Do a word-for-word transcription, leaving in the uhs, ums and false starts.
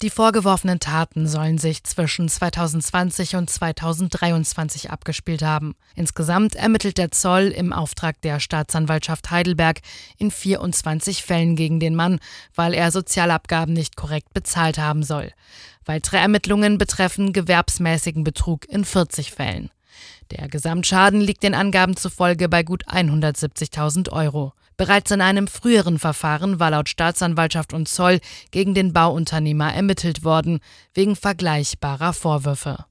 Die vorgeworfenen Taten sollen sich zwischen zweitausendzwanzig und zweitausenddreiundzwanzig abgespielt haben. Insgesamt ermittelt der Zoll im Auftrag der Staatsanwaltschaft Heidelberg in vierundzwanzig Fällen gegen den Mann, weil er Sozialabgaben nicht korrekt bezahlt haben soll. Weitere Ermittlungen betreffen gewerbsmäßigen Betrug in vierzig Fällen. Der Gesamtschaden liegt den Angaben zufolge bei gut hundertsiebzigtausend Euro. Bereits in einem früheren Verfahren war laut Staatsanwaltschaft und Zoll gegen den Bauunternehmer ermittelt worden, wegen vergleichbarer Vorwürfe.